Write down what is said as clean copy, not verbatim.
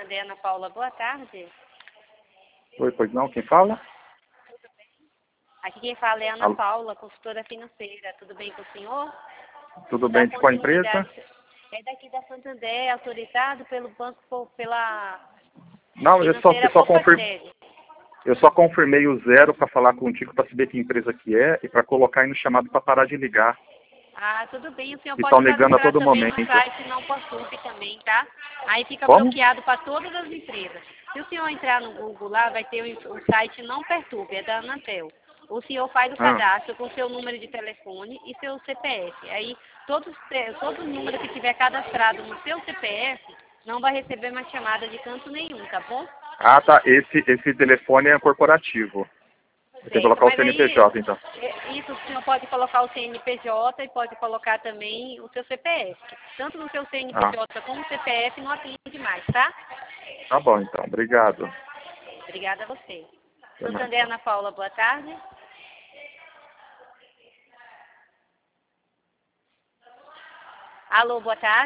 Santander, Ana Paula, boa tarde. Oi, pois não, quem fala? Aqui quem fala é Ana Paula, consultora financeira. Tudo bem com o senhor? Tudo bem, de qual empresa? É daqui da Santander, autorizado pelo banco, pela Não, eu financeira confirmei. Eu só confirmei o 0 para falar contigo, para saber que empresa que é e para colocar aí no chamado para parar de ligar. Ah, tudo bem. O senhor E pode estão ligando a cadastrar todo também momento. no site não possui também, tá? Aí fica Como? bloqueado para todas as empresas. Se o senhor entrar no Google lá, vai ter o site Não Perturbe, é da Anatel. O senhor faz o cadastro com seu número de telefone e seu CPF. Aí, todo número que tiver cadastrado no seu CPF não vai receber mais chamada de canto nenhum, tá bom? Ah, tá. Esse telefone é corporativo. Tem que colocar o CNPJ, então. Isso, o senhor pode colocar o CNPJ e pode colocar também o seu CPF. Tanto no seu CNPJ como no CPF não atende mais, tá? Tá bom, então. Obrigado. Obrigada a você. Até mais. Santander, Ana Paula, boa tarde. Alô, boa tarde.